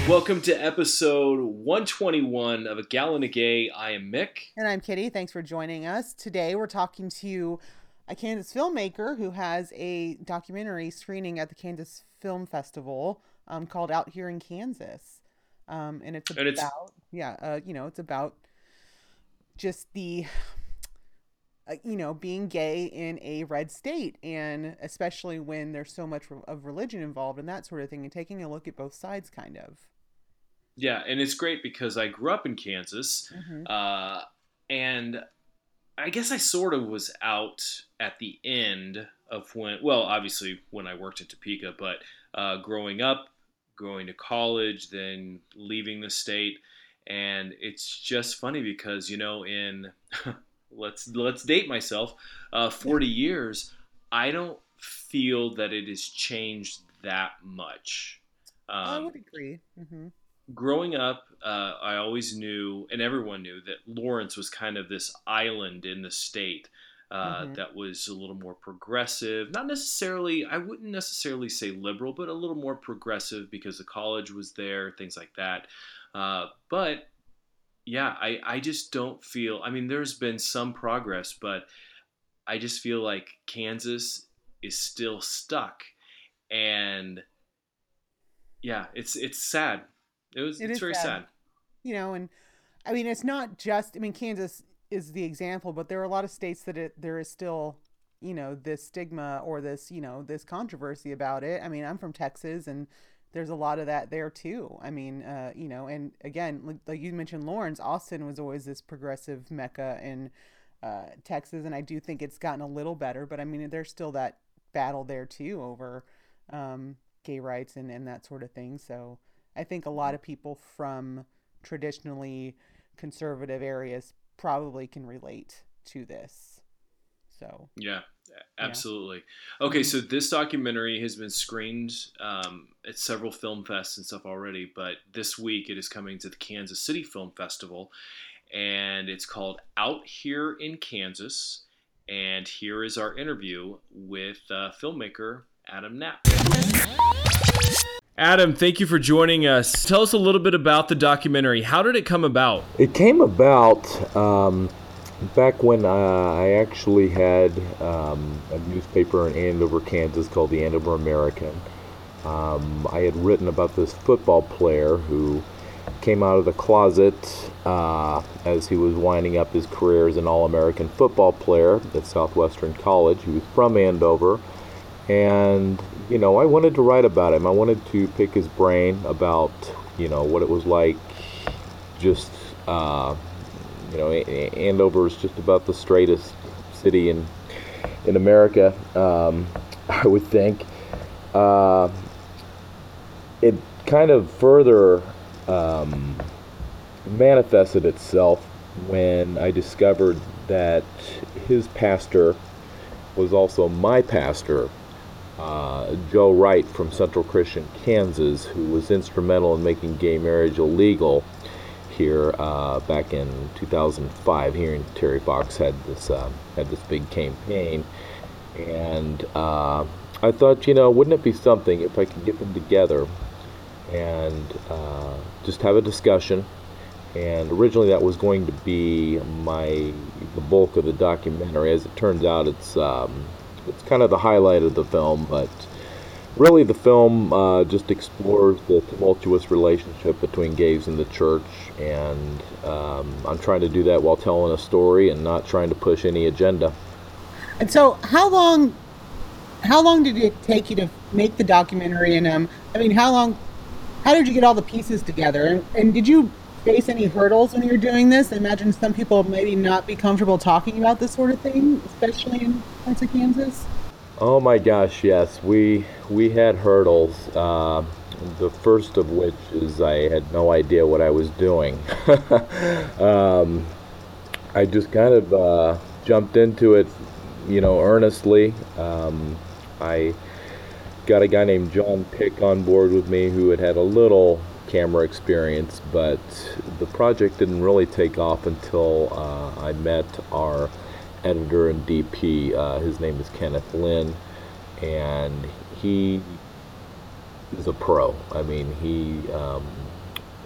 Welcome to episode 121 of A Gallon of Gay. I am Mick. And I'm Kitty. Thanks for joining us. Today we're talking to a Kansas filmmaker who has a documentary screening at the Kansas Film Festival called Out Here in Kansas. And it's And it's about, it's about just the, being gay in a red state, and especially when there's so much of religion involved and that sort of thing, and taking a look at both sides, kind of. Yeah, and it's great because I grew up in Kansas, Mm-hmm. and I guess I sort of was out at the end of obviously when I worked at Topeka, but growing up, going to college, then leaving the state, and it's just funny because in let's date myself, 40 years, I don't feel that it has changed that much. I Um, would agree. Mm-hmm. Growing up, I always knew, and everyone knew, that Lawrence was kind of this island in the state Mm-hmm. that was a little more progressive. Not necessarily, I wouldn't necessarily say liberal, but a little more progressive because the college was there, things like that. But yeah, I just don't feel, I mean, there's been some progress, but I just feel like Kansas is still stuck. And yeah, it's sad. It It's is very sad. sad. And I mean, it's not just, I mean, Kansas is the example, but there are a lot of states that there is still, this stigma or this, this controversy about it. I mean, I'm from Texas, and there's a lot of that there too. I mean, and again, like you mentioned, Lawrence, Austin was always this progressive mecca in Texas. And I do think it's gotten a little better, but I mean, there's still that battle there too over gay rights and that sort of thing. So I think a lot of people from traditionally conservative areas probably can relate to this. So, Yeah, yeah. absolutely. Okay, Mm-hmm. so this documentary has been screened at several film fests and stuff already, but this week it is coming to the Kansas City Film Festival, and it's called Out Here in Kansas. And here is our interview with filmmaker Adam Knapp. Adam, thank you for joining us. Tell us a little bit about the documentary. How did it come about? It came about back when I actually had a newspaper in Andover, Kansas called the Andover American. I had written about this football player who came out of the closet as he was winding up his career as an All-American football player at Southwestern College. He was from Andover, and I wanted to write about him. I wanted to pick his brain about what it was like. Just Andover is just about the straightest city in America. I would think. It kind of further manifested itself when I discovered that his pastor was also my pastor, Joe Wright from Central Christian, Kansas, who was instrumental in making gay marriage illegal here back in 2005. Here in Terry Fox had this big campaign, and I thought, wouldn't it be something if I could get them together and just have a discussion. And originally that was going to be the bulk of the documentary. As it turns out, it's kind of the highlight of the film, but really the film just explores the tumultuous relationship between gays and the church, and I'm trying to do that while telling a story and not trying to push any agenda. And so, how long did it take you to make the documentary? And I mean, how did you get all the pieces together? And did you face any hurdles when you were doing this? I imagine some people maybe not be comfortable talking about this sort of thing, especially in parts of Kansas. Oh my gosh, yes, we had hurdles. The first of which is I had no idea what I was doing. um, I just kind of jumped into it, earnestly. I got a guy named John Pick on board with me who had a little camera experience, but the project didn't really take off until I met our editor and DP. His name is Kenneth Lynn, and he is a pro. I mean,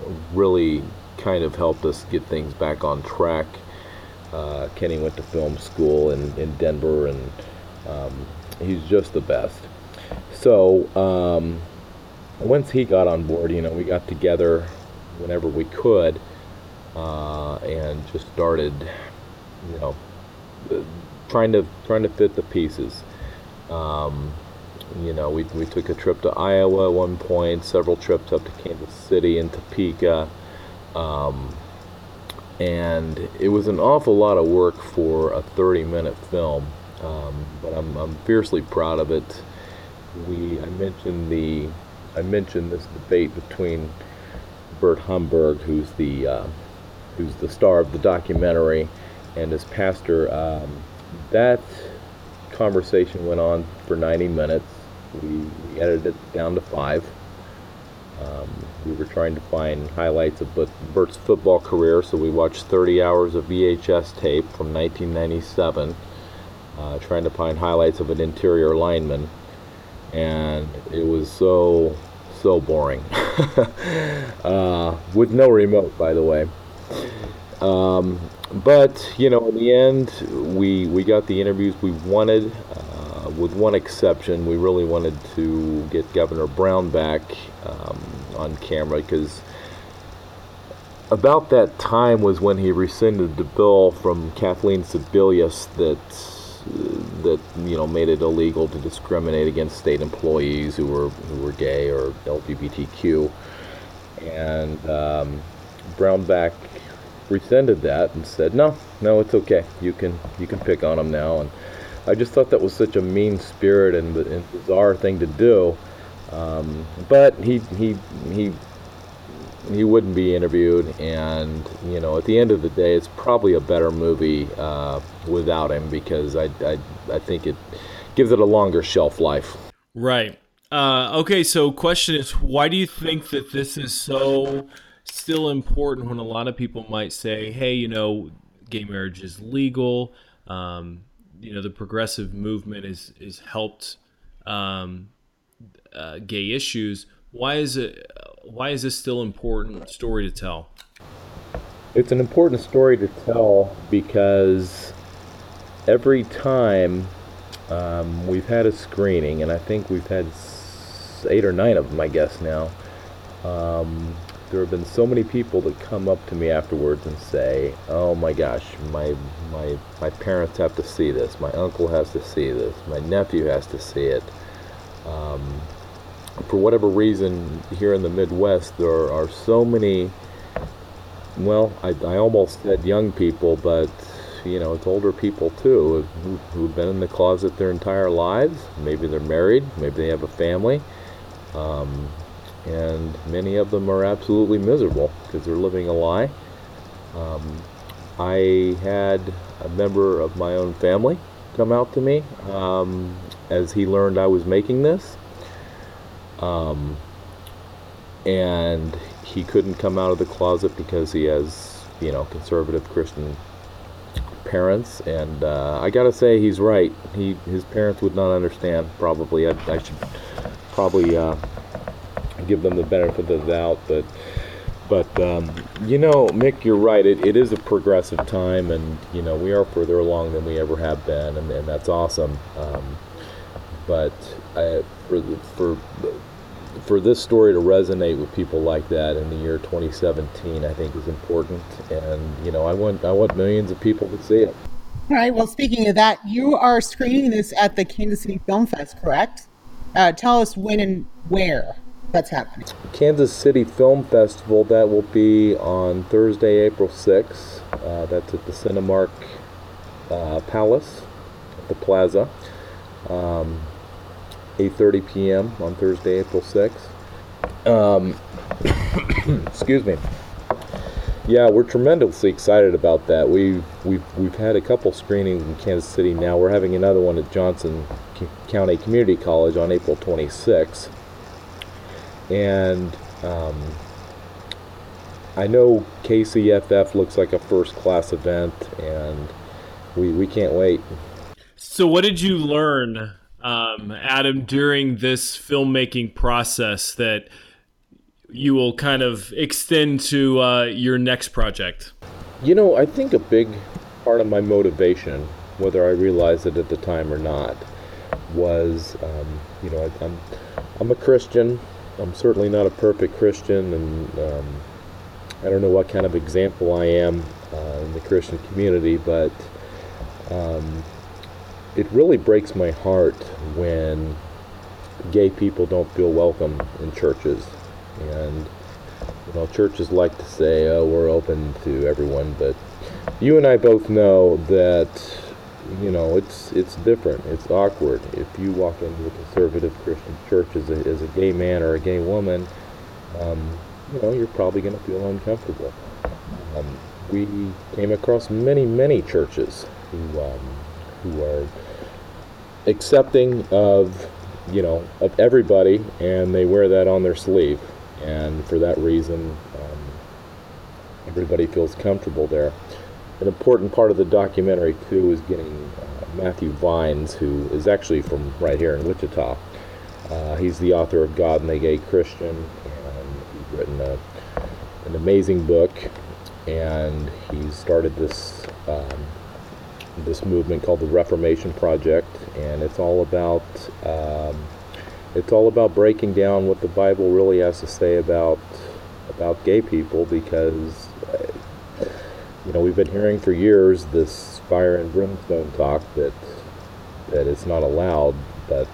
really kind of helped us get things back on track. Kenny went to film school in Denver, and he's just the best. So once he got on board, we got together whenever we could, and just started, you know, trying to fit the pieces. We took a trip to Iowa at one point, several trips up to Kansas City and Topeka, and it was an awful lot of work for a 30-minute film, but I'm fiercely proud of it. I mentioned this debate between Bert Humberg, who's the star of the documentary, and his pastor. That conversation went on for 90 minutes. We edited it down to 5. We were trying to find highlights of Bert's football career, so we watched 30 hours of VHS tape from 1997, trying to find highlights of an interior lineman, and it was so boring. With no remote, by the way. But in the end, we got the interviews we wanted. With one exception, we really wanted to get Governor Brown back on camera, because about that time was when he rescinded the bill from Kathleen Sebelius that made it illegal to discriminate against state employees who were gay or LGBTQ, and Brownback rescinded that and said, no, it's okay, you can pick on them now. And I just thought that was such a mean spirit and bizarre thing to do. But he wouldn't be interviewed, and at the end of the day, it's probably a better movie without him, because I think it gives it a longer shelf life. Right. Okay, so question is, why do you think that this is so still important when a lot of people might say, hey, gay marriage is legal, the progressive movement is helped gay issues? Why is this still important story to tell? It's an important story to tell because every time we've had a screening, and I think we've had 8 or 9 of them, I guess now, there have been so many people that come up to me afterwards and say, oh my gosh, my parents have to see this, my uncle has to see this, my nephew has to see it. For whatever reason, here in the Midwest, there are so many, well, I almost said young people, but it's older people too, who've been in the closet their entire lives. Maybe they're married, maybe they have a family, and many of them are absolutely miserable because they're living a lie. I had a member of my own family come out to me as he learned I was making this, and he couldn't come out of the closet because he has conservative Christian parents, and I gotta say, he's right. His parents would not understand, probably. I should probably give them the benefit of the doubt, but Mick, you're right. It is a progressive time, and we are further along than we ever have been, and that's awesome. But for this story to resonate with people like that in the year 2017, I think is important, and I want millions of people to see it. All right. Well, speaking of that, you are screening this at the Kansas City Film Fest, correct? Tell us when and where that's happening. Kansas City Film Festival, that will be on Thursday, April 6th. That's at the Cinemark Palace at the Plaza. 8:30 p.m. on Thursday, April 6th. Excuse me. Yeah, we're tremendously excited about that. We've had a couple screenings in Kansas City now. We're having another one at Johnson County Community College on April 26th. And I know KCFF looks like a first-class event, and we can't wait. So what did you learn, Adam, during this filmmaking process that you will kind of extend to your next project? I think a big part of my motivation, whether I realized it at the time or not, was, I'm a Christian. I'm certainly not a perfect Christian, and I don't know what kind of example I am in the Christian community, but it really breaks my heart when gay people don't feel welcome in churches. And churches like to say, oh, we're open to everyone, but you and I both know that it's different. It's awkward. If you walk into a conservative Christian church as a gay man or a gay woman, you're probably going to feel uncomfortable. We came across many churches who are accepting of everybody, and they wear that on their sleeve, and for that reason, everybody feels comfortable there. An important part of the documentary too is getting Matthew Vines, who is actually from right here in Wichita. He's the author of God and the Gay Christian, and he's written an amazing book, and he's started this movement called the Reformation Project, and it's all about breaking down what the Bible really has to say about gay people, because we've been hearing for years this fire and brimstone talk that it's not allowed, but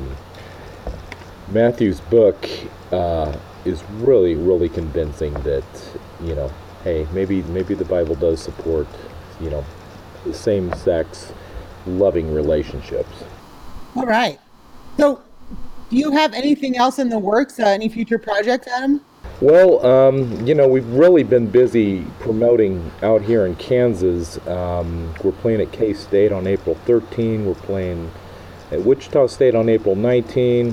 Matthew's book is really convincing that hey, maybe the Bible does support the same-sex loving relationships. All right. So, do you have anything else in the works? Any future projects, Adam? Well, we've really been busy promoting out here in Kansas. We're playing at K-State on April 13. We're playing at Wichita State on April 19.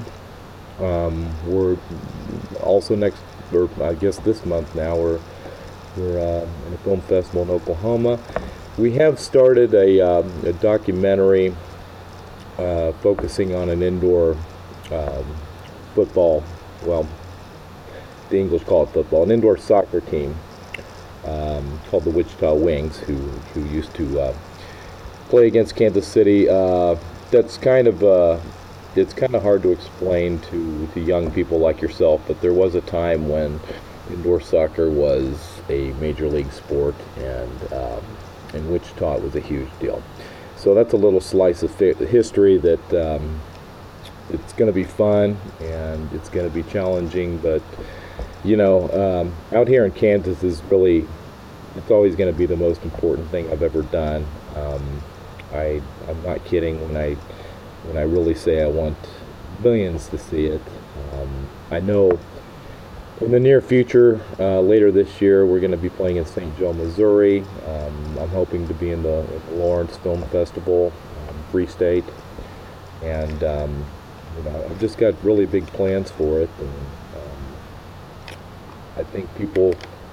We're also this month now, we're in a film festival in Oklahoma. We have started a documentary focusing on an indoor football, well, the English call it football, an indoor soccer team called the Wichita Wings, who used to play against Kansas City. That's kind of it's kind of hard to explain to young people like yourself, but there was a time when indoor soccer was a major league sport, and in Wichita it was a huge deal. So that's a little slice of history that it's going to be fun and it's going to be challenging, but out here in Kansas is really, it's always going to be the most important thing I've ever done. I'm not kidding when I really say I want millions to see it. I know in the near future, later this year, we're going to be playing in St. Joe, Missouri. I'm hoping to be in the Lawrence Film Festival, Free State, and I've just got really big plans for it. And I think people,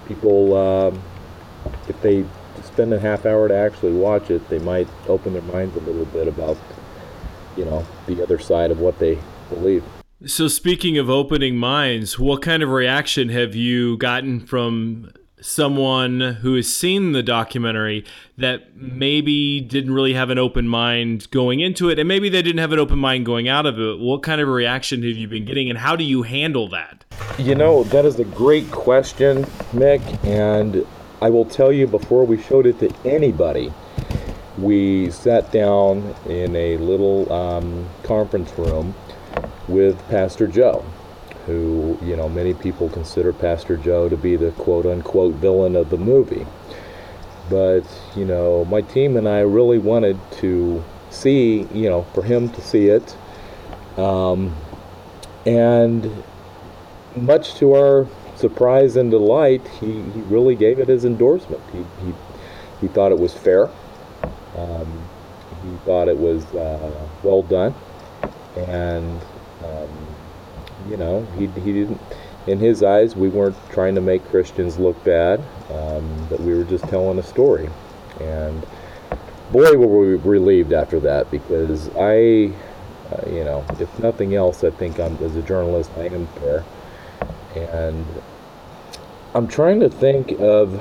if they spend a half hour to actually watch it, they might open their minds a little bit about, the other side of what they believe. So speaking of opening minds, what kind of reaction have you gotten from someone who has seen the documentary that maybe didn't really have an open mind going into it, and maybe they didn't have an open mind going out of it? What kind of reaction have you been getting, and how do you handle that? That is a great question, Mick, and I will tell you, before we showed it to anybody, we sat down in a little conference room with Pastor Joe, who, many people consider Pastor Joe to be the quote-unquote villain of the movie. But, my team and I really wanted to see, for him to see it. And much to our surprise and delight, he really gave it his endorsement. He thought it was fair. He thought it was well done. And he didn't, in his eyes, we weren't trying to make Christians look bad, but we were just telling a story. And boy, were we relieved after that, because if nothing else, I think as a journalist, I am fair. And I'm trying to think of,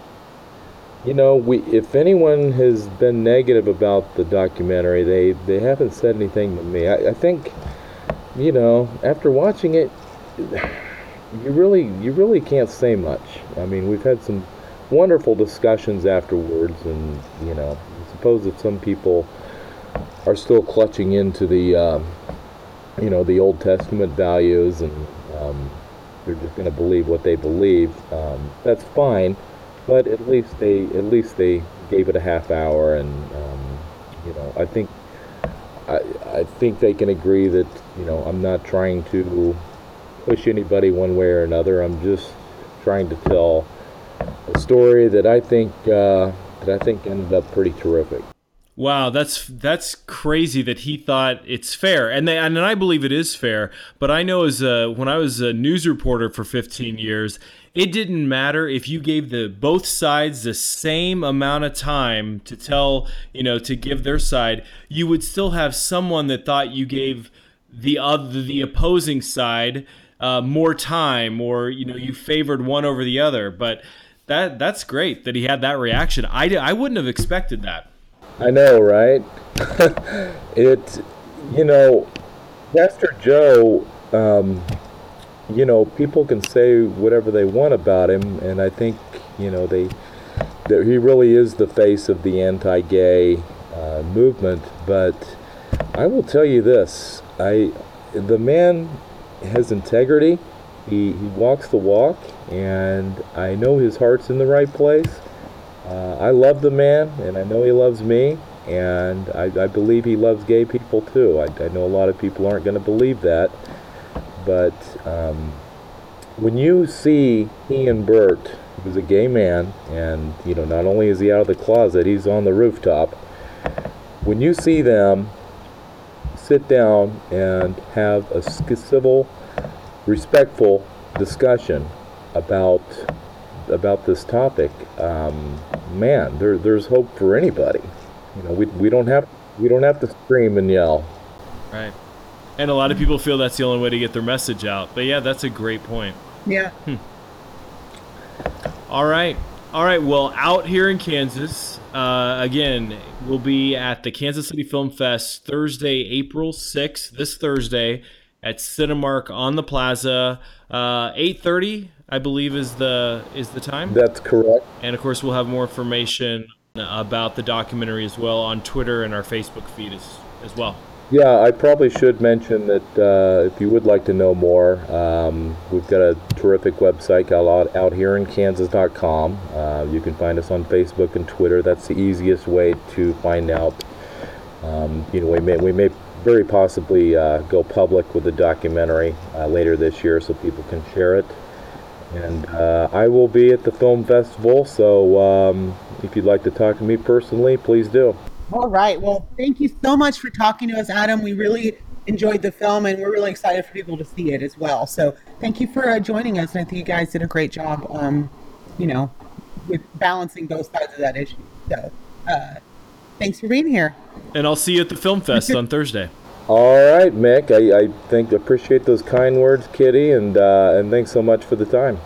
if anyone has been negative about the documentary, they haven't said anything to me. I think, after watching it, you really can't say much. I mean, we've had some wonderful discussions afterwards, and I suppose that some people are still clutching into the Old Testament values, and they're just going to believe what they believe. That's fine, but at least they gave it a half hour, and I think I think they can agree that I'm not trying to push anybody one way or another. I'm just trying to tell a story that I think ended up pretty terrific. Wow, that's crazy that he thought it's fair, and I believe it is fair. But I know when I was a news reporter for 15 years, it didn't matter if you gave both sides the same amount of time to to give their side. You would still have someone that thought you gave the opposing side more time, or you favored one over the other. But that's great that he had that reaction. I wouldn't have expected that. I know, right? It, Pastor Joe, people can say whatever they want about him, and I think, that he really is the face of the anti-gay movement. But I will tell you this: the man has integrity. He walks the walk, and I know his heart's in the right place. I love the man, and I know he loves me, and I believe he loves gay people too. I know a lot of people aren't going to believe that, but when you see Ian Burt, who's a gay man, and not only is he out of the closet, he's on the rooftop. When you see them sit down and have a civil, respectful discussion about this topic, man, there's hope for anybody. We don't have to scream and yell. Right. And a lot of people feel that's the only way to get their message out. But yeah, that's a great point. Yeah. All right. Well, out here in Kansas, again, we'll be at the Kansas City Film Fest Thursday, April 6th, this Thursday, at Cinemark on the Plaza. 8:30, I believe, is the time. That's correct. And of course, we'll have more information about the documentary as well on Twitter and our Facebook feed as well. Yeah, I probably should mention that if you would like to know more, we've got a terrific website called outherinkansas.com. You can find us on Facebook and Twitter. That's the easiest way to find out. We may very possibly go public with the documentary later this year, so people can share it. And I will be at the film festival, so if you'd like to talk to me personally, please do. All right. Well, thank you so much for talking to us, Adam. We really enjoyed the film, and we're really excited for people to see it as well. So thank you for joining us. And I think you guys did a great job, with balancing both sides of that issue. So thanks for being here. And I'll see you at the Film Fest on Thursday. All right, Mick. I appreciate those kind words, Kitty, and thanks so much for the time.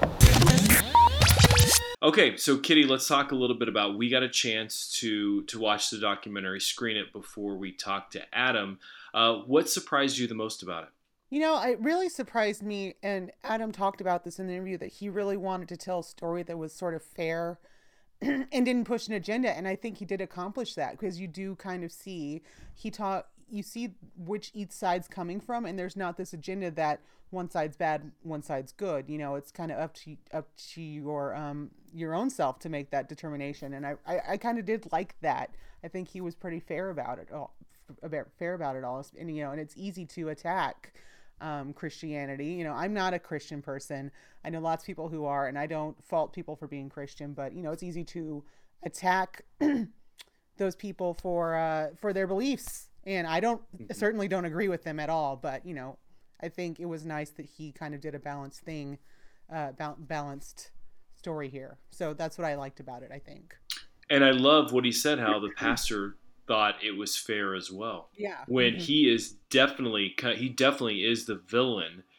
Okay, so Kitty, let's talk a little bit about, we got a chance to watch the documentary, screen it before we talked to Adam. What surprised you the most about it? It really surprised me, and Adam talked about this in the interview, that he really wanted to tell a story that was sort of fair and didn't push an agenda. And I think he did accomplish that, because you do kind of see, you see which each side's coming from, and there's not this agenda that one side's bad, one side's good. It's kind of up to your own self to make that determination. And I kind of did like that. I think he was pretty fair about it all. And and it's easy to attack Christianity. I'm not a Christian person. I know lots of people who are, and I don't fault people for being Christian, but it's easy to attack those people for their beliefs. And I certainly don't agree with them at all, but I think it was nice that he kind of did a balanced thing, balanced story here. So that's what I liked about it, I think. And I love what he said, how the pastor thought it was fair as well. Yeah. When he definitely is the villain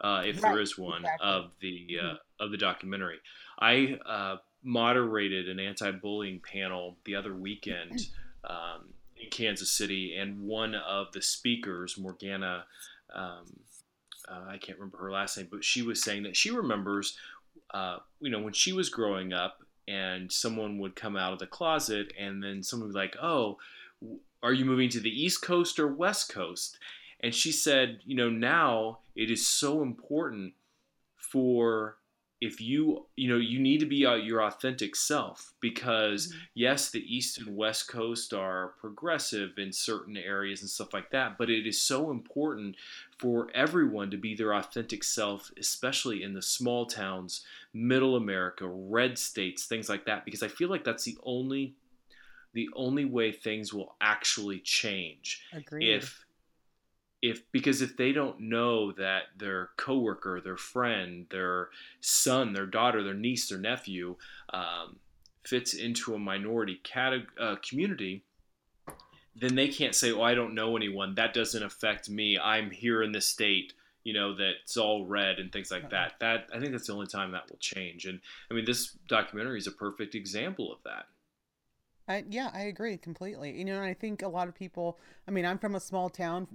if there Right, is one, exactly. Hmm. of the documentary. I moderated an anti-bullying panel the other weekend in Kansas City, and one of the speakers, Morgana, um, I can't remember her last name, but she was saying that she remembers, when she was growing up, and someone would come out of the closet, and then someone would be like, "Oh, are you moving to the East Coast or West Coast?" And she said, now it is so important for, if you need to be your authentic self, because Hmm. yes, the East and West Coast are progressive in certain areas and stuff like that, but it is so important for everyone to be their authentic self, especially in the small towns, middle America, red states, things like that, because I feel like that's the only way things will actually change. Agreed. If because if they don't know that their coworker, their friend, their son, their daughter, their niece, their nephew um, fits into a minority community, then they can't say, "Oh, I don't know anyone. That doesn't affect me. I'm here in this state, that's all red," and things like Uh-uh. that. That I think that's the only time that will change. And I mean, this documentary is a perfect example of that. Yeah, I agree completely. And I think a lot of people. I mean, I'm from a small town,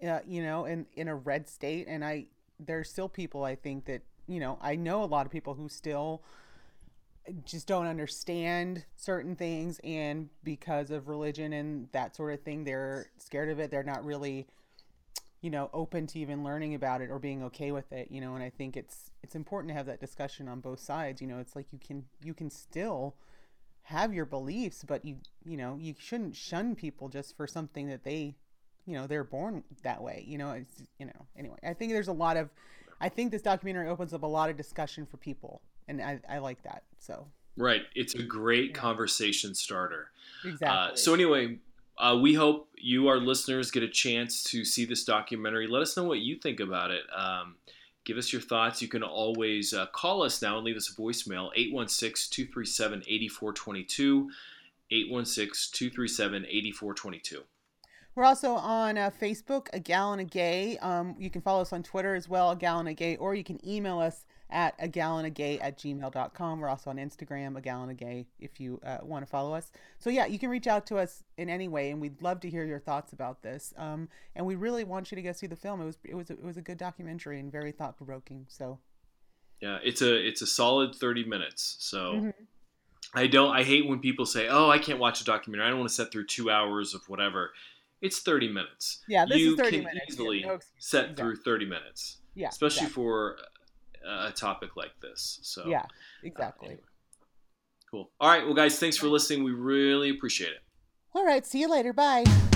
in a red state, and there's still people I think that I know a lot of people who still just don't understand certain things, and because of religion and that sort of thing, they're scared of it. They're not really open to even learning about it or being okay with it. And I think it's important to have that discussion on both sides. It's like you can still have your beliefs, but you shouldn't shun people just for something that they're born that way. Anyway, I think this documentary opens up a lot of discussion for people, and I like that. So Right. It's a great yeah, conversation starter. exactly. So anyway, we hope you, our listeners, get a chance to see this documentary. Let us know what you think about it. Give us your thoughts. You can always call us now and leave us a voicemail, 816-237-8422, 816-237-8422. We're also on Facebook, A Gallon of Gay. You can follow us on Twitter as well, A Gallon of Gay, or you can email us at a gallon of gay at gmail.com. We're also on Instagram, A Gallon of Gay, if you want to follow us. So, yeah, you can reach out to us in any way, and we'd love to hear your thoughts about this. And we really want you to go see the film. It was a good documentary and very thought provoking. So, Yeah, it's a solid 30 minutes. So hmm I hate when people say, "Oh, I can't watch a documentary. I don't want to sit through 2 hours of whatever." It's 30 minutes. yeah, this is You 30 can minutes. You have no easily excuses. set through Exactly. 30 minutes, Yeah, especially exactly. for a topic like this. So, Yeah, exactly. anyway, cool. All right, well, guys, thanks All for right. listening. We really appreciate it. All right. See you later. Bye.